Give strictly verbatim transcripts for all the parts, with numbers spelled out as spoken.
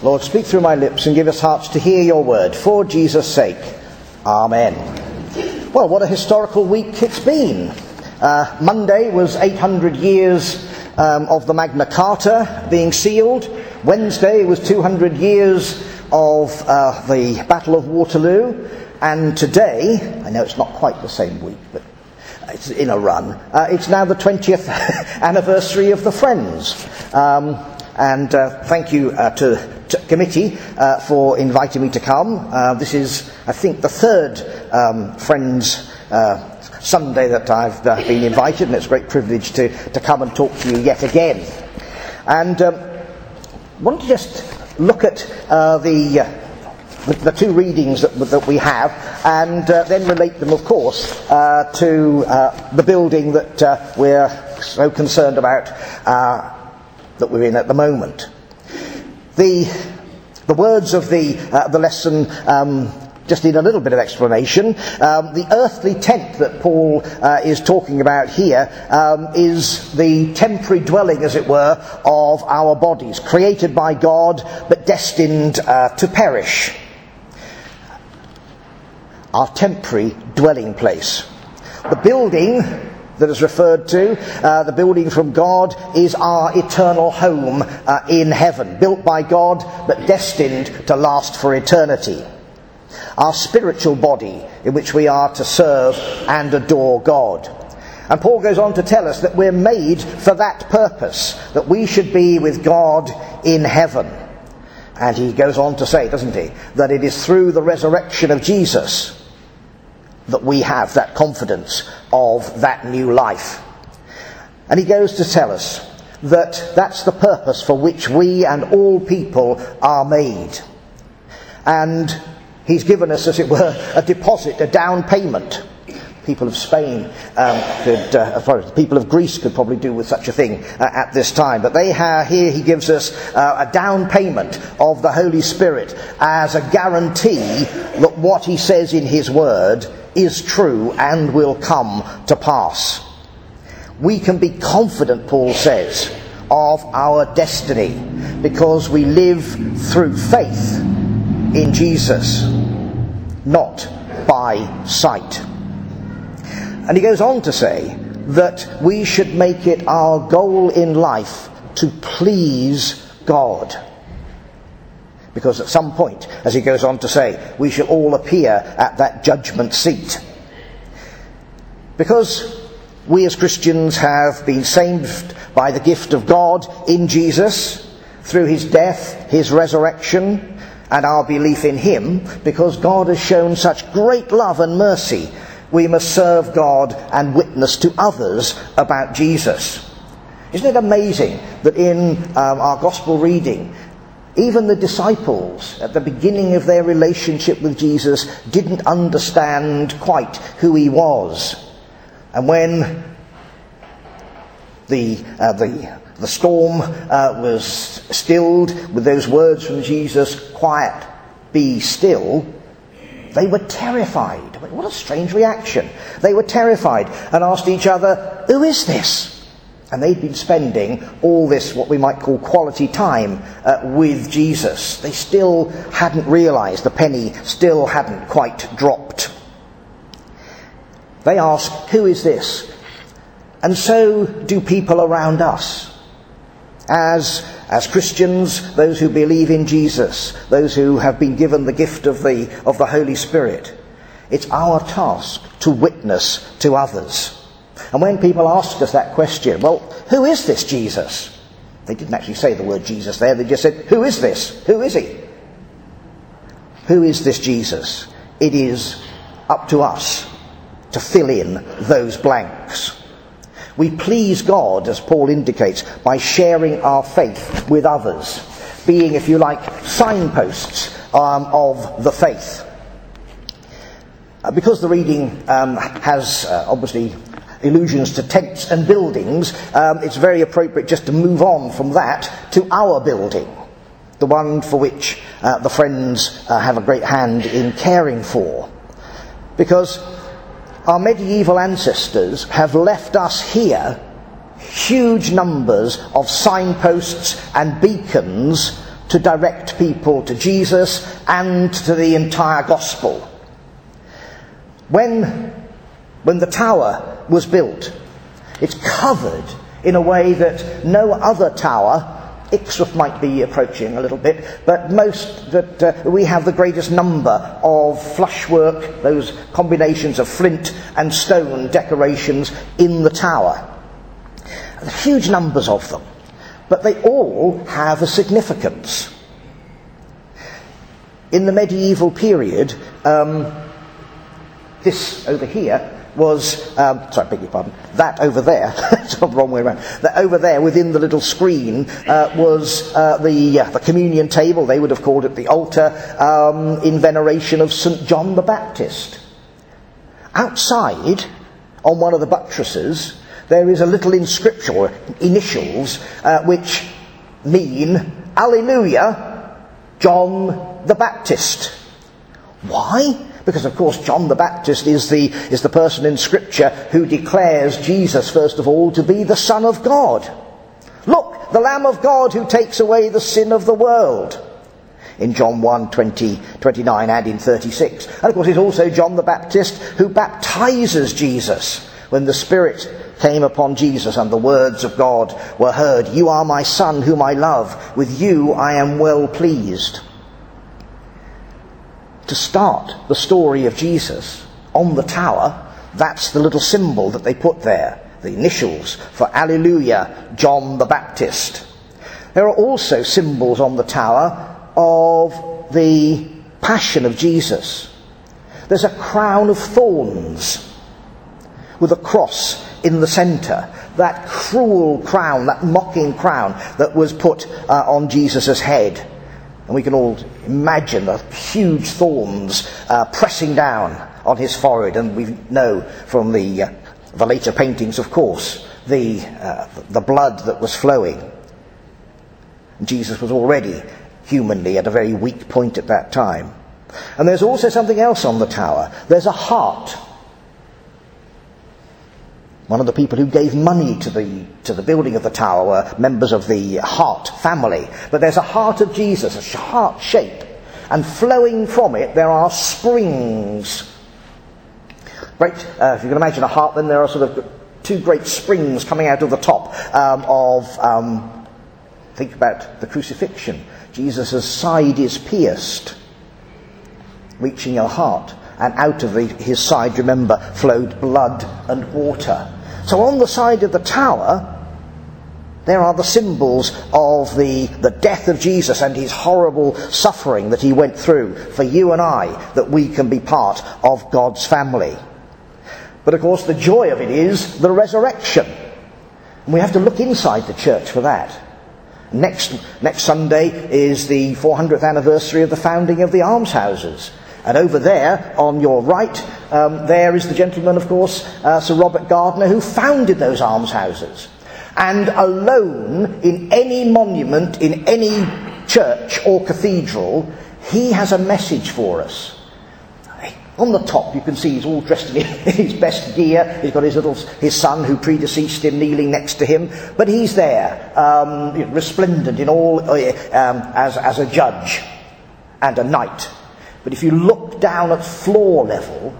Lord, speak through my lips and give us hearts to hear your word, for Jesus' sake. Amen. Well, what a historical week it's been. Uh, Monday was eight hundred years um, of the Magna Carta being sealed. Wednesday was two hundred years of uh, the Battle of Waterloo. And today, I know it's not quite the same week, but it's in a run, uh, it's now the twentieth anniversary of the Friends. Um, and uh, thank you uh, to the committee uh, for inviting me to come. Uh, this is, I think, the third um, Friends uh, Sunday that I've uh, been invited, and it's a great privilege to, to come and talk to you yet again. And um, I want to just look at uh, the... Uh, The, the two readings that, that we have, and uh, then relate them, of course, uh, to uh, the building that uh, we're so concerned about, uh, that we're in at the moment. The the words of the uh, the lesson um, just need a little bit of explanation. Um, the earthly tent that Paul uh, is talking about here um, is the temporary dwelling, as it were, of our bodies, created by God but destined uh, to perish. Our temporary dwelling place. The building that is referred to, uh, the building from God, is our eternal home uh, in heaven, built by God but destined to last for eternity. Our spiritual body in which we are to serve and adore God. And Paul goes on to tell us that we're made for that purpose, that we should be with God in heaven. And he goes on to say, doesn't he, that it is through the resurrection of Jesus that we have that confidence of that new life. And he goes to tell us that that's the purpose for which we and all people are made. And he's given us, as it were, a deposit, a down payment. People of Spain um, could, uh, as far as the people of Greece could probably do with such a thing uh, at this time. But they have, here he gives us uh, a down payment of the Holy Spirit as a guarantee that what he says in his word is true and will come to pass. We can be confident, Paul says, of our destiny because we live through faith in Jesus, not by sight. And he goes on to say that we should make it our goal in life to please God. Because at some point, as he goes on to say, we shall all appear at that judgment seat. Because we as Christians have been saved by the gift of God in Jesus, through his death, his resurrection, and our belief in him, because God has shown such great love and mercy, we must serve God and witness to others about Jesus. Isn't it amazing that in um, our gospel reading, even the disciples, at the beginning of their relationship with Jesus, didn't understand quite who he was. And when the uh, the, the storm uh, was stilled with those words from Jesus, "Quiet, be still," they were terrified. What a strange reaction. They were terrified and asked each other, "Who is this?" And they'd been spending all this, what we might call quality time, uh, with Jesus. They still hadn't realised, the penny still hadn't quite dropped. They ask, "Who is this?" And so do people around us. As, as Christians, those who believe in Jesus, those who have been given the gift of the, of the Holy Spirit, it's our task to witness to others. And when people ask us that question, well, who is this Jesus? They didn't actually say the word Jesus there, they just said, who is this? Who is he? Who is this Jesus? It is up to us to fill in those blanks. We please God, as Paul indicates, by sharing our faith with others, being, if you like, signposts um, of the faith. Uh, because the reading um, has uh, obviously allusions to tents and buildings, um, it's very appropriate just to move on from that to our building, the one for which uh, the Friends uh, have a great hand in caring for. Because our medieval ancestors have left us here huge numbers of signposts and beacons to direct people to Jesus and to the entire gospel. When, when the tower was built, it's covered in a way that no other tower, Ixworth might be approaching a little bit, but most that uh, we have the greatest number of flushwork, those combinations of flint and stone decorations in the tower. Huge numbers of them, but they all have a significance. In the medieval period, um, this over here was, um, sorry, I beg your pardon, that over there, it's the wrong way around, that over there within the little screen uh, was uh, the, uh, the communion table. They would have called it the altar, um, in veneration of Saint John the Baptist. Outside, on one of the buttresses, there is a little inscription, or initials, uh, which mean, Alleluia, John the Baptist. Why? Because, of course, John the Baptist is the, is the person in Scripture who declares Jesus, first of all, to be the Son of God. Look, the Lamb of God who takes away the sin of the world. In John one, twenty, twenty-nine and in thirty-six. And, of course, it's also John the Baptist who baptizes Jesus when the Spirit came upon Jesus and the words of God were heard. You are my Son whom I love. With you I am well pleased. To start the story of Jesus on the tower, that's the little symbol that they put there, the initials for Alleluia, John the Baptist. There are also symbols on the tower of the Passion of Jesus. There's a crown of thorns with a cross in the centre, that cruel crown, that mocking crown that was put uh, on Jesus' head. And we can all imagine the huge thorns uh, pressing down on his forehead. And we know from the, uh, the later paintings, of course, the, uh, the blood that was flowing. Jesus was already humanly at a very weak point at that time. And there's also something else on the tower. There's a heart. One of the people who gave money to the to the building of the tower were members of the Hart family. But there's a heart of Jesus, a heart shape, and flowing from it there are springs. Great, uh, if you can imagine a heart, then there are sort of two great springs coming out of the top um, of. Um, think about the crucifixion. Jesus' side is pierced, reaching a heart. And out of the, his side, remember, flowed blood and water. So on the side of the tower, there are the symbols of the, the death of Jesus and his horrible suffering that he went through for you and I, that we can be part of God's family. But of course the joy of it is the resurrection. And we have to look inside the church for that. Next, next Sunday is the four hundredth anniversary of the founding of the almshouses. And over there, on your right, um, there is the gentleman, of course, uh, Sir Robert Gardner, who founded those almshouses. And alone, in any monument, in any church or cathedral, he has a message for us. On the top, you can see he's all dressed in his best gear. He's got his little, his son, who predeceased him, kneeling next to him. But he's there, um, resplendent in all, uh, um, as, as a judge and a knight. But if you look down at floor level,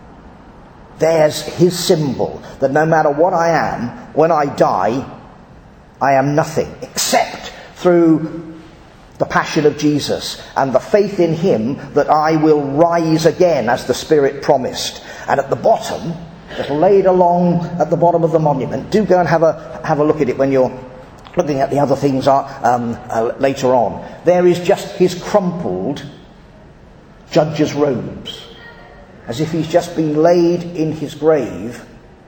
there's his symbol, that no matter what I am, when I die, I am nothing, except through the passion of Jesus and the faith in him that I will rise again, as the Spirit promised. And at the bottom, it's laid along at the bottom of the monument. Do go and have a have a look at it when you're looking at the other things are, um, uh, later on. There is just his crumpled judge's robes, as if he's just been laid in his grave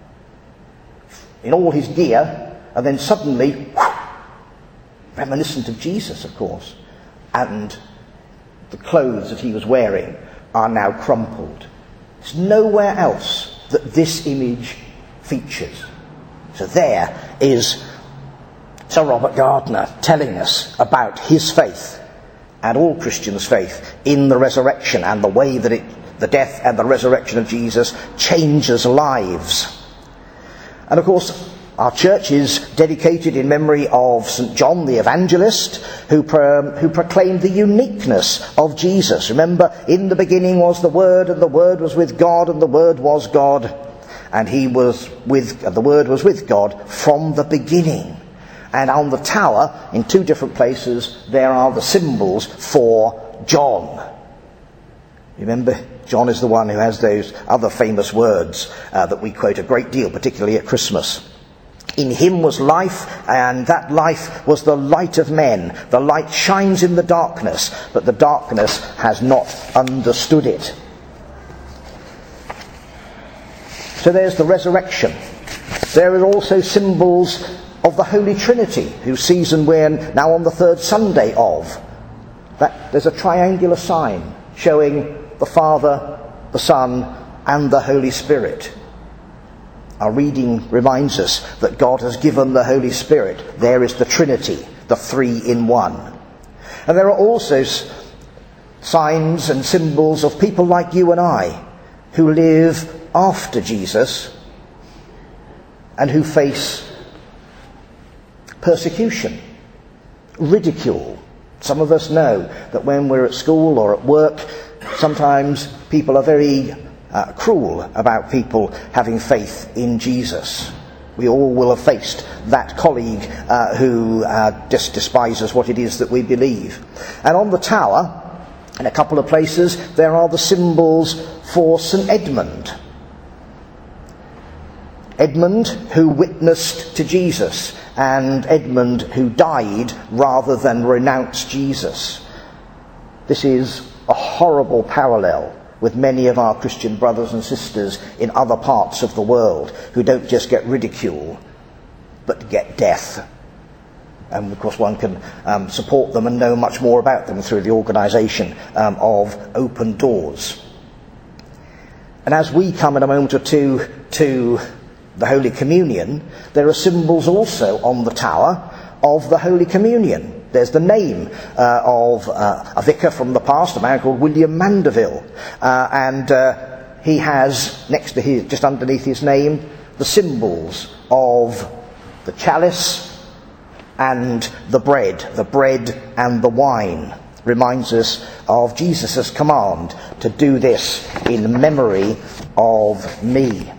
in all his gear, and then suddenly, whoosh, reminiscent of Jesus, of course, and the clothes that he was wearing are now crumpled. There's nowhere else that this image features. So there is Sir Robert Gardner telling us about his faith and all Christians' faith in the resurrection and the way that it, the death and the resurrection of Jesus changes lives. And of course, Our church is dedicated in memory of Saint John the Evangelist, who, pro- who proclaimed the uniqueness of Jesus. Remember, in the beginning was the Word, and the Word was with God, and the Word was God, and he was with, the Word was with God from the beginning. And on the tower, in two different places, there are the symbols for John. Remember, John is the one who has those other famous words uh, that we quote a great deal, particularly at Christmas. In him was life, and that life was the light of men. The light shines in the darkness, but the darkness has not understood it. So there's the resurrection. There are also symbols of the Holy Trinity, whose season we're now on the third Sunday of. That there's a triangular sign showing the Father, the Son, and the Holy Spirit. Our reading reminds us that God has given the Holy Spirit. There is the Trinity, the three in one. And there are also signs and symbols of people like you and I, who live after Jesus and who face persecution, ridicule. Some of us know that when we're at school or at work, sometimes people are very uh, cruel about people having faith in Jesus. We all will have faced that colleague uh, who uh, just despises what it is that we believe. And on the tower, in a couple of places, there are the symbols for Saint Edmund. Edmund, who witnessed to Jesus, and Edmund, who died rather than renounce Jesus. This is a horrible parallel with many of our Christian brothers and sisters in other parts of the world, who don't just get ridicule, but get death. And of course one can um, support them and know much more about them through the organisation um, of Open Doors. And as we come in a moment or two to the Holy Communion, there are symbols also on the tower of the Holy Communion. There's the name uh, of uh, a vicar from the past, a man called William Mandeville, uh, and uh, he has next to his, just underneath his name, the symbols of the chalice and the bread, the bread and the wine. Reminds us of Jesus' command to do this in memory of me.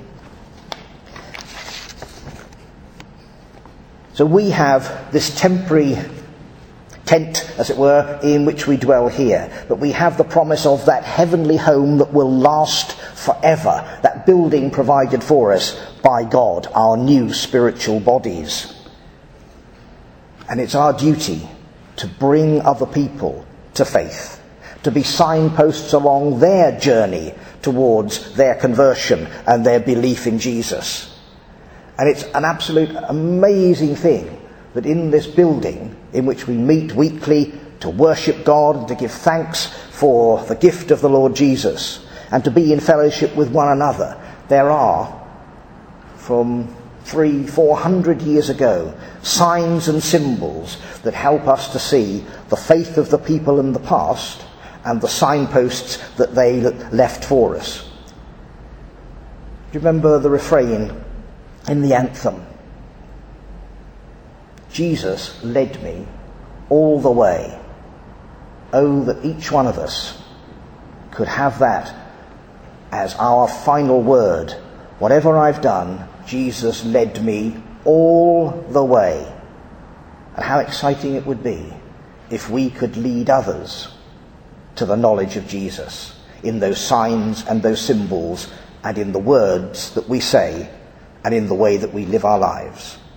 So we have this temporary tent, as it were, in which we dwell here. But we have the promise of that heavenly home that will last forever, that building provided for us by God, our new spiritual bodies. And it's our duty to bring other people to faith, to be signposts along their journey towards their conversion and their belief in Jesus. And it's an absolute amazing thing that in this building, in which we meet weekly to worship God and to give thanks for the gift of the Lord Jesus and to be in fellowship with one another, there are, from three, four hundred years ago, signs and symbols that help us to see the faith of the people in the past and the signposts that they left for us. Do you remember the refrain in the anthem? Jesus led me all the way. Oh, that each one of us could have that as our final word. Whatever I've done, Jesus led me all the way. And how exciting it would be if we could lead others to the knowledge of Jesus in those signs and those symbols and in the words that we say and in the way that we live our lives.